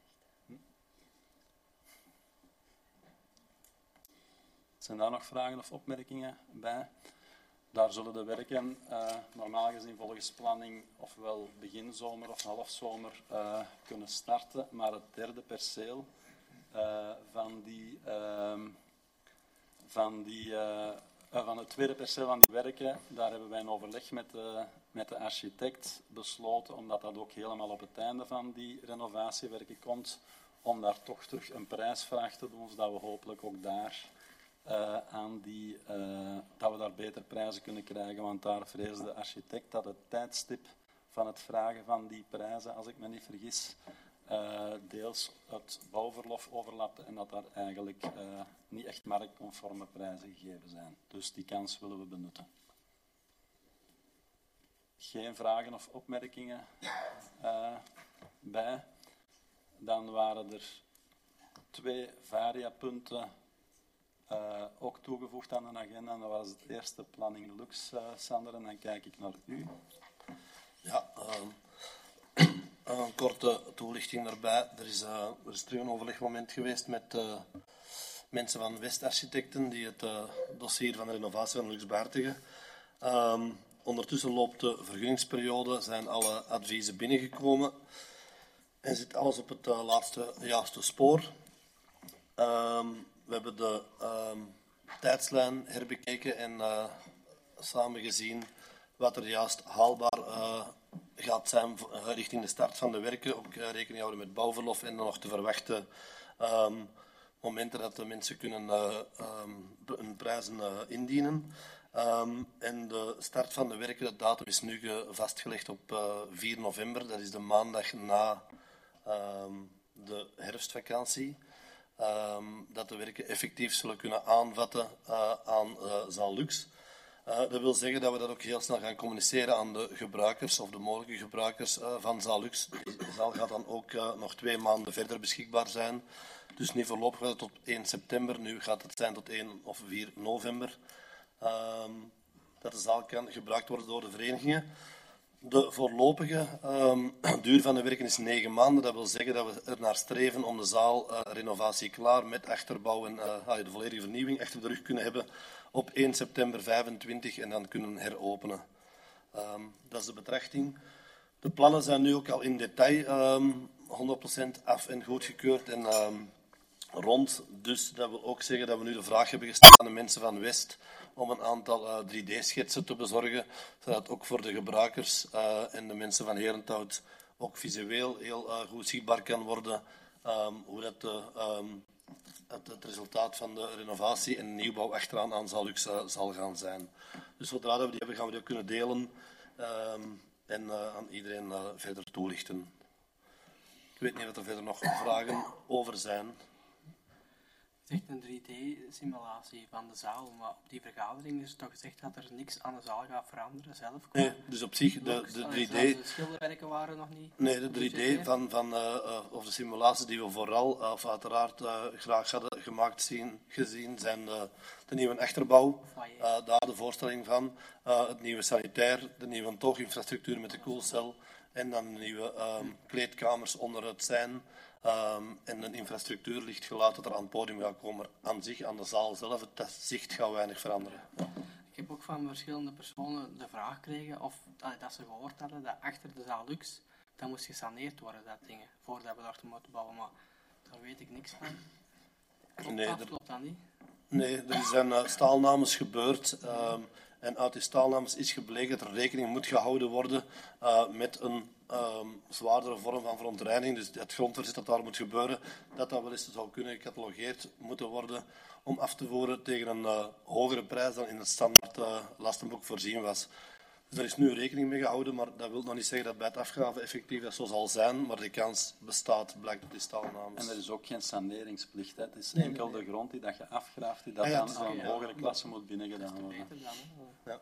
Zijn daar nog vragen of opmerkingen bij? Daar zullen de werken normaal gezien volgens planning ofwel begin zomer of half zomer kunnen starten. Maar het derde perceel van het tweede perceel van die werken, daar hebben wij een overleg met de architect besloten, omdat dat ook helemaal op het einde van die renovatiewerken komt, om daar toch terug een prijsvraag te doen, zodat we hopelijk ook daar dat we daar beter prijzen kunnen krijgen. Want daar vreesde de architect dat het tijdstip van het vragen van die prijzen, als ik me niet vergis, deels het bouwverlof overlapte en dat daar eigenlijk niet echt marktconforme prijzen gegeven zijn. Dus die kans willen we benutten. Geen vragen of opmerkingen bij. Dan waren er 2 variapunten ook toegevoegd aan de agenda. En dat was het eerste planning Lux, Sander, en dan kijk ik naar u. Ja, een korte toelichting daarbij. Er is terug een overlegmoment geweest met mensen van Westarchitecten die het dossier van de renovatie van Lux behartigen. Ondertussen loopt de vergunningsperiode, zijn alle adviezen binnengekomen en zit alles op het juiste spoor. We hebben de tijdslijn herbekeken en samen gezien wat er juist haalbaar gaat zijn richting de start van de werken. Ook rekening houden met bouwverlof en dan nog te verwachten momenten dat de mensen kunnen hun prijzen indienen. En de start van de werken, de datum is nu vastgelegd op 4 november. Dat is de maandag na de herfstvakantie. Dat de werken effectief zullen kunnen aanvatten aan zaal Lux. Dat wil zeggen dat we dat ook heel snel gaan communiceren aan de gebruikers of de mogelijke gebruikers van zaal Lux. Die zaal gaat dan ook nog 2 maanden verder beschikbaar zijn. Dus niet voorlopig gaat het tot 1 september, nu gaat het zijn tot 1 of 4 november. Dat de zaal kan gebruikt worden door de verenigingen. De voorlopige duur van de werken is 9 maanden. Dat wil zeggen dat we er naar streven om de zaalrenovatie klaar met achterbouw en de volledige vernieuwing achter de rug kunnen hebben op 1 september 25 en dan kunnen heropenen. Dat is de betrachting. De plannen zijn nu ook al in detail 100% af en goedgekeurd en rond. Dus dat wil ook zeggen dat we nu de vraag hebben gesteld aan de mensen van West om een aantal 3D-schetsen te bezorgen, zodat ook voor de gebruikers en de mensen van Herenthout ook visueel heel goed zichtbaar kan worden hoe dat het resultaat van de renovatie en nieuwbouw achteraan aan zaal Lux zal gaan zijn. Dus zodra we die hebben, gaan we die ook kunnen delen en aan iedereen verder toelichten. Ik weet niet of er verder nog vragen over zijn. Het is echt een 3D-simulatie van de zaal, maar op die vergadering is toch gezegd dat er niks aan de zaal gaat veranderen zelf. Nee, dus op zich, de 3D... De schilderwerken waren nog niet... Nee, de 3D of de simulaties die we vooral, of uiteraard, graag hadden gemaakt gezien, zijn de nieuwe achterbouw, daar de voorstelling van, het nieuwe sanitair, de nieuwe tooginfrastructuur met de koelcel en dan de nieuwe kleedkamers onder het zijn. En de infrastructuur ligt gelaten dat er aan het podium gaat komen. Aan zich, aan de zaal zelf, het zicht gaat weinig veranderen. Ik heb ook van verschillende personen de vraag gekregen of dat ze gehoord hadden dat achter de zaal Lux, dat moest gesaneerd worden, dat dingen, voordat we daar te moeten bouwen. Maar daar weet ik niks van. Klopt dat niet? Nee, er zijn staalnames gebeurd. En uit die staalnames is gebleken dat er rekening moet gehouden worden met een zwaardere vorm van verontreiniging. Dus het grondverzet dat daar moet gebeuren, dat wel eens zou kunnen gecatalogeerd moeten worden om af te voeren tegen een hogere prijs dan in het standaard lastenboek voorzien was. Dus daar is nu rekening mee gehouden, maar dat wil nog niet zeggen dat bij het afgraven effectief dat zo zal zijn, maar de kans bestaat, blijkt op die staalnames. En er is ook geen saneringsplicht. Hè. Het is enkel de grond die dat je afgraaft, die dat dan aan een hogere klasse moet binnengedaan worden. Ja.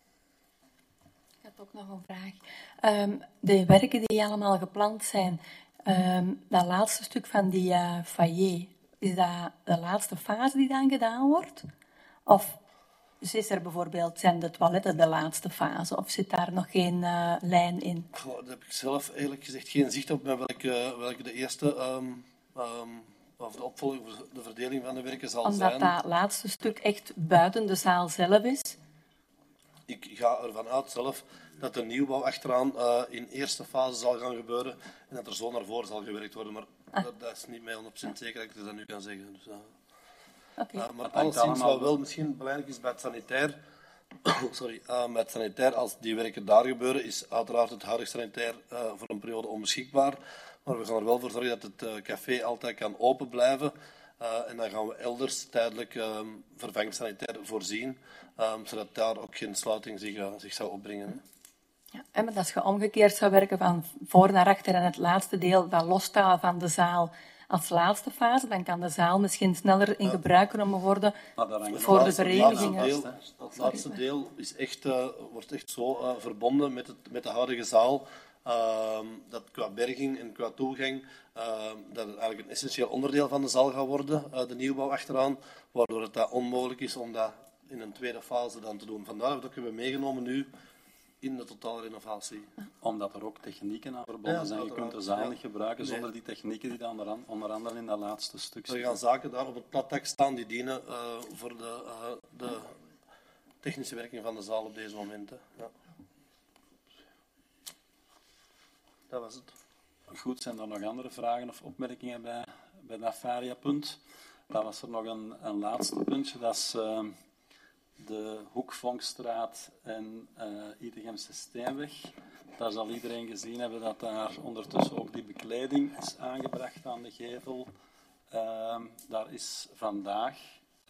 Ik had ook nog een vraag. De werken die allemaal gepland zijn, dat laatste stuk van die foyer, is dat de laatste fase die dan gedaan wordt? Of dus is er bijvoorbeeld, zijn de toiletten de laatste fase? Of zit daar nog geen lijn in? Goh, daar heb ik zelf eerlijk gezegd geen zicht op met welke de eerste of de opvolging, de verdeling van de werken zal zijn. Omdat dat laatste stuk echt buiten de zaal zelf is? Ik ga ervan uit zelf dat de nieuwbouw achteraan in eerste fase zal gaan gebeuren en dat er zo naar voren zal gewerkt worden. Maar dat is niet mij 100% zeker dat ik dat nu kan zeggen. Dus, Okay. maar alleszins wat wel misschien belangrijk is bij het sanitair, met sanitair, als die werken daar gebeuren, is uiteraard het huidige sanitair voor een periode onbeschikbaar. Maar we gaan er wel voor zorgen dat het café altijd kan open blijven. En dan gaan we elders tijdelijk vervangend sanitair voorzien, zodat daar ook geen sluiting zich zou opbrengen. Ja, en maar als je omgekeerd zou werken van voor naar achter en het laatste deel dat loshalen van de zaal als laatste fase, dan kan de zaal misschien sneller in gebruik genomen worden voor de verenigingen. Het laatste deel is echt, wordt echt zo verbonden met de huidige zaal, dat qua berging en qua toegang dat het eigenlijk een essentieel onderdeel van de zaal gaat worden, de nieuwbouw achteraan, waardoor het onmogelijk is om dat in een tweede fase dan te doen. Vandaar dat we dat hebben meegenomen nu in de totale renovatie. Omdat er ook technieken aan verbonden zijn. Je kunt de zaal niet gebruiken zonder die technieken die dan onder andere in dat laatste stuk zitten. Er gaan zaken daar op het platdak staan die dienen voor de technische werking van de zaal op deze momenten. Ja. Dat was het. Goed, zijn er nog andere vragen of opmerkingen bij dat Varia-punt? Dan was er nog een laatste puntje, dat is de Hoekvonkstraat en Idegemse Steenweg. Daar zal iedereen gezien hebben dat daar ondertussen ook die bekleding is aangebracht aan de gevel. Daar is vandaag,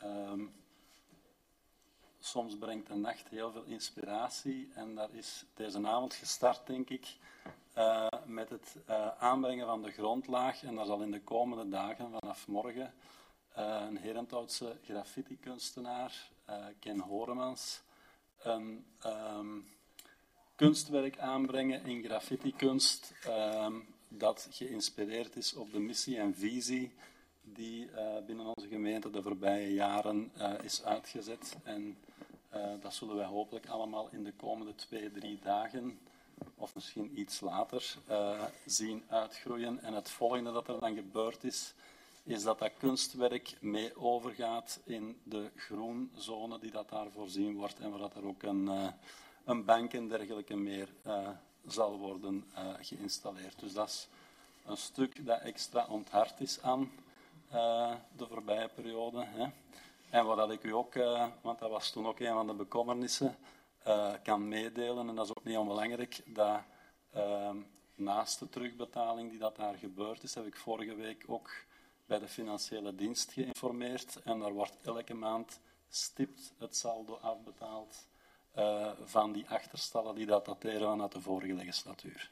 soms brengt de nacht heel veel inspiratie en daar is deze avond gestart, denk ik, met het aanbrengen van de grondlaag. En daar zal in de komende dagen, vanaf morgen, een Herenthoutse graffiti-kunstenaar, Ken Horemans, een kunstwerk aanbrengen in graffiti-kunst dat geïnspireerd is op de missie en visie die binnen onze gemeente de voorbije jaren is uitgezet. En dat zullen wij hopelijk allemaal in de komende 2-3 dagen of misschien iets later zien uitgroeien. En het volgende dat er dan gebeurd is dat kunstwerk mee overgaat in de groenzone die dat daar voorzien wordt en waar dat er ook een bank en dergelijke meer zal worden geïnstalleerd. Dus dat is een stuk dat extra onthard is aan de voorbije periode. Hè. En wat ik u ook, want dat was toen ook een van de bekommernissen, kan meedelen, en dat is ook niet onbelangrijk, dat naast de terugbetaling die dat daar gebeurd is, heb ik vorige week ook bij de financiële dienst geïnformeerd. En daar wordt elke maand stipt het saldo afbetaald van die achterstallen die dat dateren vanuit de vorige legislatuur.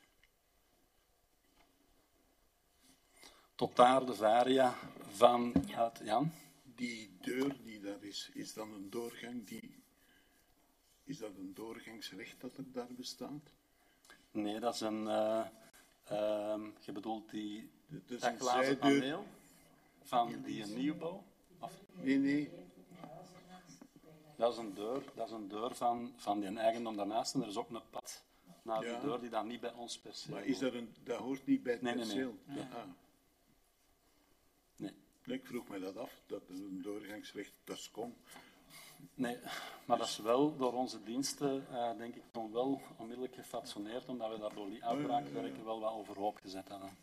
Tot daar de varia van Jan. Die deur die daar is dan een doorgang is dat een doorgangsrecht dat er daar bestaat? Nee, dat is een... je bedoelt dat glazen paneel van die nieuwbouw? Of? Nee. Dat is een deur van die eigendom daarnaast. En er is ook een pad naar die deur die dan niet bij ons perceel hoort. Maar is dat hoort niet bij het perceel? Nee. Nee, ik vroeg me dat af, dat er een doorgangsrecht, dat is kom. Nee, maar dat is wel door onze diensten, denk ik, toen wel onmiddellijk gefatsoeneerd, omdat we daar door die uitbraakwerken wel wat overhoop gezet hadden.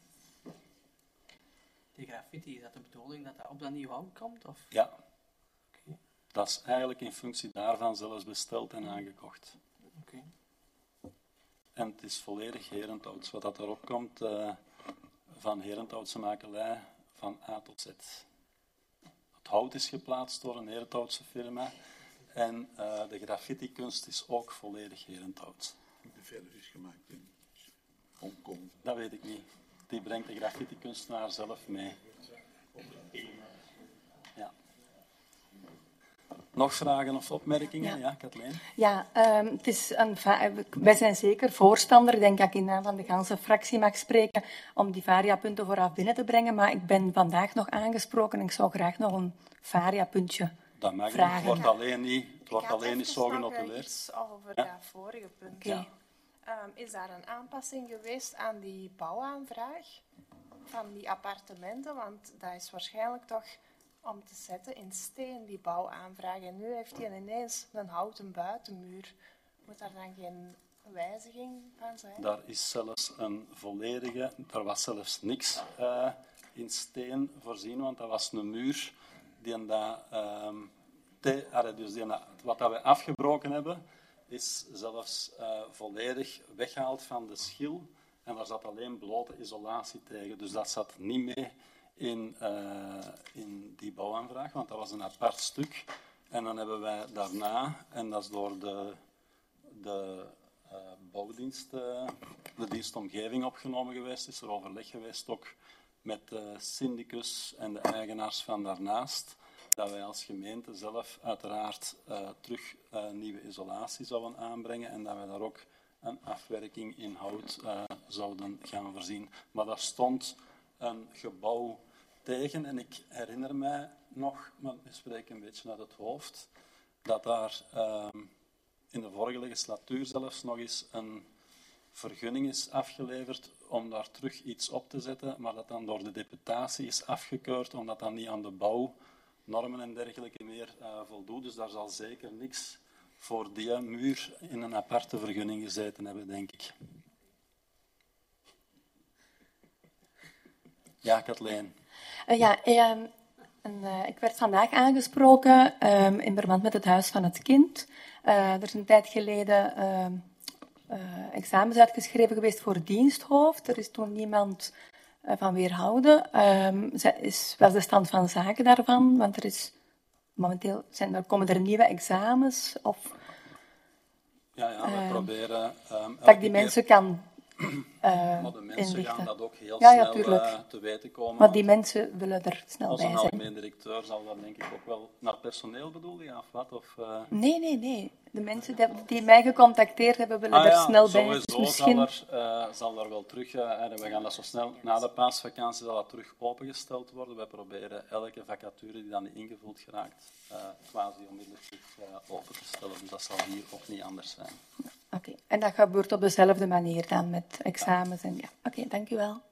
Die graffiti, is dat de bedoeling dat dat op dat nieuwbouw komt? Of? Ja. Okay. Dat is eigenlijk in functie daarvan zelfs besteld en aangekocht. Okay. En het is volledig Herentouts. Wat dat erop komt, van Herenthoutse makelij, van A tot Z. Het hout is geplaatst door een Herenthoutse firma en de graffiti-kunst is ook volledig Herenthout. De verder is gemaakt in Hongkong. Dat weet ik niet. Die brengt de graffiti-kunstenaar zelf mee. Ja. Nog vragen of opmerkingen? Ja, Kathleen? Ja, het is wij zijn zeker voorstander, ik denk dat ik in naam van de ganse fractie mag spreken, om die variapunten vooraf binnen te brengen. Maar ik ben vandaag nog aangesproken en ik zou graag nog een variapuntje dat mag vragen. Het wordt alleen niet zo genotuleerd. Iets over dat vorige punt. Okay. Is daar een aanpassing geweest aan die bouwaanvraag van die appartementen? Want dat is waarschijnlijk toch om te zetten in steen, die bouwaanvraag. En nu heeft hij ineens een houten buitenmuur. Moet daar dan geen wijziging van zijn? Daar is zelfs een volledige... Er was zelfs niks in steen voorzien, want dat was een muur die dus wat dat we afgebroken hebben, is zelfs volledig weggehaald van de schil. En daar zat alleen blote isolatie tegen. Dus dat zat niet mee in die bouwaanvraag, want dat was een apart stuk. En dan hebben wij daarna, en dat is door de bouwdienst, de dienstomgeving opgenomen geweest, is er overleg geweest ook met de syndicus en de eigenaars van daarnaast, dat wij als gemeente zelf uiteraard terug nieuwe isolatie zouden aanbrengen en dat wij daar ook een afwerking in hout zouden gaan voorzien. Maar daar stond een gebouw tegen en ik herinner mij nog, maar ik spreek een beetje uit het hoofd, dat daar in de vorige legislatuur zelfs nog eens een vergunning is afgeleverd om daar terug iets op te zetten, maar dat dan door de deputatie is afgekeurd, omdat dat niet aan de bouwnormen en dergelijke meer voldoet. Dus daar zal zeker niks voor die muur in een aparte vergunning gezeten hebben, denk ik. Ja, Kathleen. Ik werd vandaag aangesproken in verband met het Huis van het Kind. Er is een tijd geleden examens uitgeschreven geweest voor diensthoofd. Er is toen niemand van weerhouden. Was de stand van zaken daarvan? Want er is momenteel komen er nieuwe examens. Of, we proberen... dat ik die mensen kan maar de mensen inlichten. gaan dat ook heel snel te weten komen. Maar die mensen willen er snel bij zijn. Als een algemeen directeur zal dat denk ik ook wel naar personeel bedoelen, ja, of wat? Of, Nee. De mensen die mij gecontacteerd hebben, willen er snel bij. Sowieso misschien... zal er wel terug... we gaan dat zo snel na de paasvakantie zal dat terug opengesteld worden. Wij proberen elke vacature die dan niet ingevuld geraakt, quasi onmiddellijk terug open te stellen. Dus dat zal hier ook niet anders zijn. Oké. En dat gebeurt op dezelfde manier dan met examens en ja. Oké, dank u wel.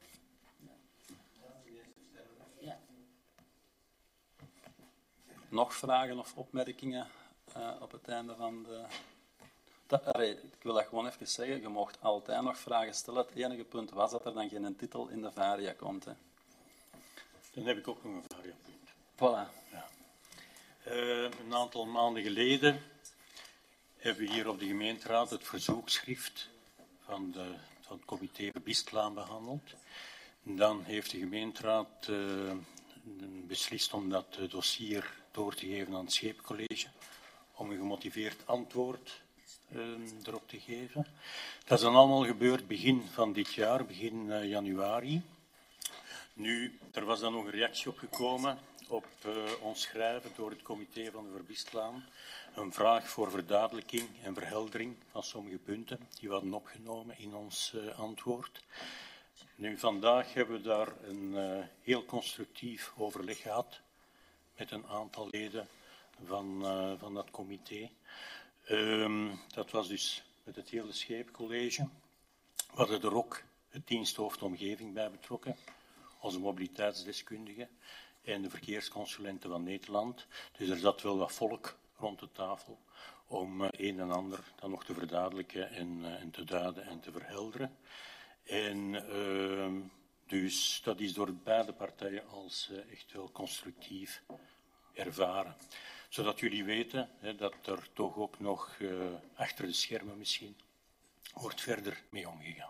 Nog vragen of opmerkingen op het einde van de... Ik wil dat gewoon even zeggen, je mag altijd nog vragen stellen. Het enige punt was dat er dan geen titel in de varia komt. Hè. Dan heb ik ook nog een variapunt. Voilà. Ja. Een aantal maanden geleden hebben we hier op de gemeenteraad het verzoekschrift van het comité Verbistlaan behandeld. Dan heeft de gemeenteraad beslist om dat dossier door te geven aan het Scheepcollege, om een gemotiveerd antwoord erop te geven. Dat is dan allemaal gebeurd begin van dit jaar, begin januari. Nu, er was dan nog een reactie op gekomen op ons schrijven door het comité van de Verbistlaan. Een vraag voor verduidelijking en verheldering van sommige punten die we hadden opgenomen in ons antwoord. Nu, vandaag hebben we daar een heel constructief overleg gehad met een aantal leden van dat comité. Dat was dus met het hele Scheepcollege. We hadden er ook het diensthoofd omgeving bij betrokken, onze mobiliteitsdeskundigen en de verkeersconsulenten van Nederland. Dus er zat wel wat volk rond de tafel om een en ander dan nog te verduidelijken en te duiden en te verhelderen. En dus dat is door beide partijen als echt wel constructief ervaren. Zodat jullie weten dat er toch ook nog achter de schermen misschien wordt verder mee omgegaan.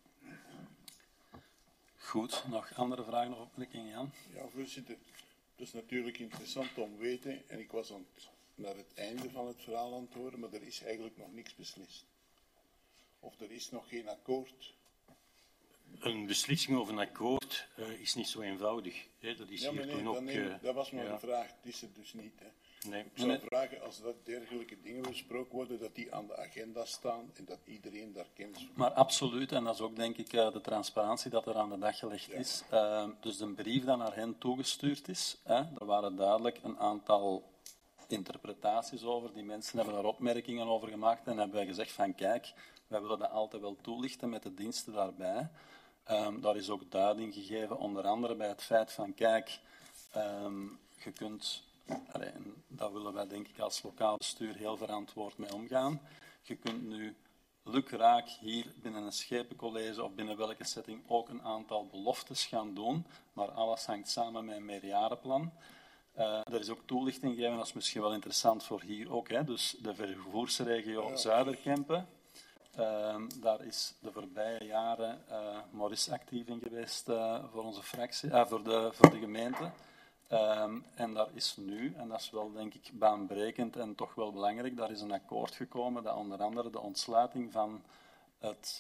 Goed, nog andere vragen of opmerkingen, Jan? Ja, voorzitter. Dat is natuurlijk interessant om te weten. En ik was naar het einde van het verhaal aan het horen, maar er is eigenlijk nog niks beslist. Of er is nog geen akkoord. Een beslissing over een akkoord is niet zo eenvoudig. Hè. Dat is hier toen ook... dat was maar een vraag. Het is er dus niet. Hè. Nee. Ik zou vragen, als dat dergelijke dingen besproken worden, dat die aan de agenda staan en dat iedereen daar kennis van heeft. Maar absoluut, en dat is ook denk ik de transparantie dat er aan de dag gelegd is. Dus de brief dat naar hen toegestuurd is, er waren duidelijk een aantal interpretaties over. Die mensen hebben daar opmerkingen over gemaakt en hebben gezegd van kijk, wij willen dat altijd wel toelichten met de diensten daarbij. Daar is ook duiding gegeven, onder andere bij het feit van kijk, je kunt... En daar willen wij denk ik als lokaal bestuur heel verantwoord mee omgaan. Je kunt nu lukraak hier binnen een schepencollege of binnen welke setting ook een aantal beloftes gaan doen, maar alles hangt samen met een meerjarenplan. Er is ook toelichting gegeven, dat is misschien wel interessant voor hier ook. Hè. Dus de vervoersregio Zuiderkempen. Daar is de voorbije jaren Maurice actief in geweest voor onze fractie, voor de gemeente. En daar is nu, en dat is wel denk ik baanbrekend en toch wel belangrijk, daar is een akkoord gekomen dat onder andere de ontsluiting van het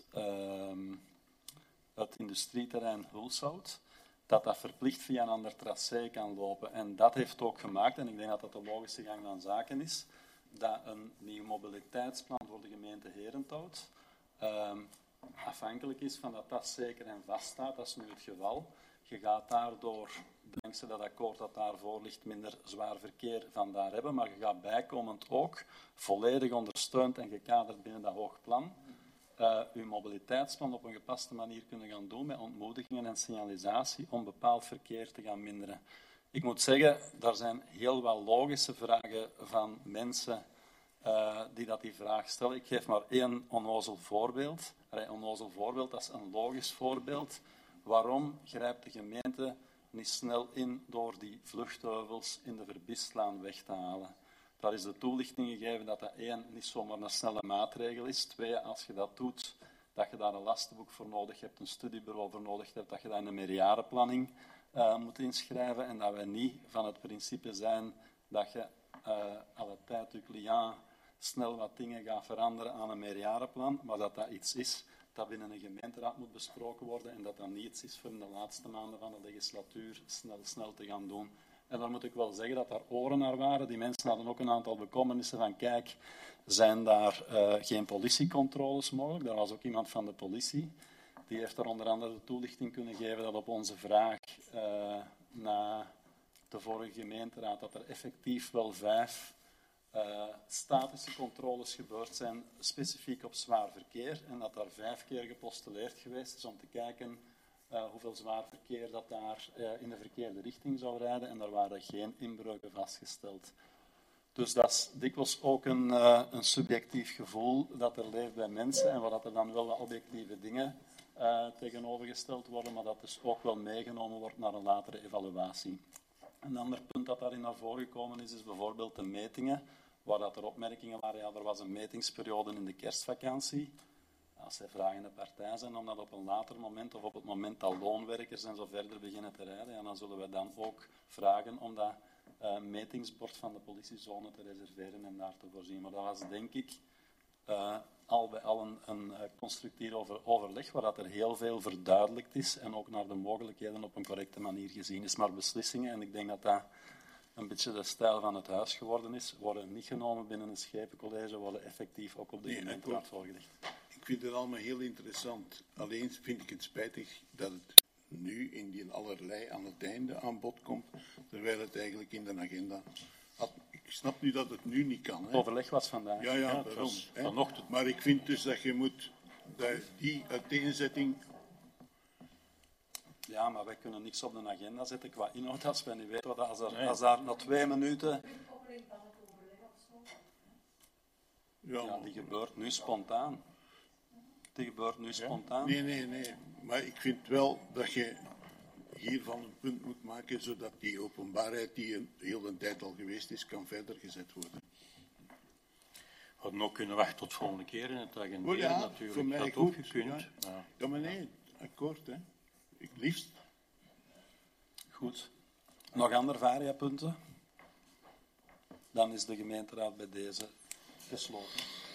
industrieterrein Hulshout, dat verplicht via een ander tracé kan lopen. En dat heeft ook gemaakt, en ik denk dat dat de logische gang van zaken is, dat een nieuw mobiliteitsplan voor de gemeente Herenthout afhankelijk is van dat zeker en vast staat. Dat is nu het geval. Je gaat daardoor, dankzij dat akkoord dat daarvoor ligt, minder zwaar verkeer van daar hebben, maar je gaat bijkomend ook volledig ondersteund en gekaderd binnen dat hoog plan uw mobiliteitsplan op een gepaste manier kunnen gaan doen met ontmoedigingen en signalisatie om bepaald verkeer te gaan minderen. Ik moet zeggen, daar zijn heel wat logische vragen van mensen die die vraag stellen. Ik geef maar één onnozel voorbeeld. Onnozel voorbeeld, dat is een logisch voorbeeld. Waarom grijpt de gemeente niet snel in door die vluchtheuvels in de Verbistlaan weg te halen? Daar is de toelichting gegeven dat één, niet zomaar een snelle maatregel is. Twee, als je dat doet, dat je daar een lastenboek voor nodig hebt, een studiebureau voor nodig hebt, dat je dat in een meerjarenplanning moet inschrijven en dat wij niet van het principe zijn dat je alle tijd je cliënt snel wat dingen gaat veranderen aan een meerjarenplan, maar dat iets is dat binnen een gemeenteraad moet besproken worden en dat niet iets is voor in de laatste maanden van de legislatuur snel te gaan doen. En dan moet ik wel zeggen dat daar oren naar waren. Die mensen hadden ook een aantal bekommernissen van, kijk, zijn daar geen politiecontroles mogelijk? Daar was ook iemand van de politie. Die heeft daar onder andere de toelichting kunnen geven dat op onze vraag na de vorige gemeenteraad, dat er effectief wel 5 statische controles gebeurd zijn, specifiek op zwaar verkeer. En dat daar 5 keer gepostuleerd geweest is om te kijken hoeveel zwaar verkeer dat daar in de verkeerde richting zou rijden. En daar waren geen inbreuken vastgesteld. Dus dat is dikwijls ook een subjectief gevoel dat er leeft bij mensen en waar dat er dan wel wat objectieve dingen tegenovergesteld worden, maar dat dus ook wel meegenomen wordt naar een latere evaluatie. Een ander punt dat daarin naar voren gekomen is bijvoorbeeld de metingen, waar dat er opmerkingen waren. Ja, er was een metingsperiode in de kerstvakantie. Als zij vragende partij zijn om dat op een later moment of op het moment dat loonwerkers en zo verder beginnen te rijden, ja, dan zullen we dan ook vragen om dat metingsbord van de politiezone te reserveren en daar te voorzien. Maar dat was denk ik al bij al een constructief overleg waar dat er heel veel verduidelijkt is en ook naar de mogelijkheden op een correcte manier gezien is. Maar beslissingen, en ik denk dat dat een beetje de stijl van het huis geworden is, worden niet genomen binnen een schepencollege, worden effectief ook op de gemeenteraad voorgelegd. Ik vind het allemaal heel interessant. Alleen vind ik het spijtig dat het nu in die allerlei aan het einde aan bod komt, terwijl het eigenlijk in de agenda had. Ik snap nu dat het nu niet kan. Hè? Het overleg was vandaag. Ja, daarom. Vanochtend. Maar ik vind dus dat je moet die uiteenzetting. Ja, maar wij kunnen niks op de agenda zetten qua inhoud als wij niet weten wat als daar na 2 minuten. Ja, die gebeurt nu spontaan. Nee. Maar ik vind wel dat je hiervan een punt moet maken, zodat die openbaarheid die heel de tijd al geweest is, kan verder gezet worden. We hadden ook kunnen wachten tot volgende keer in het agenderen, Oh ja, natuurlijk. voor mij dat goed. ook gekund. Ja, maar nee, akkoord, hè. Ik liefst. Goed. Nog andere variapunten? Dan is de gemeenteraad bij deze gesloten.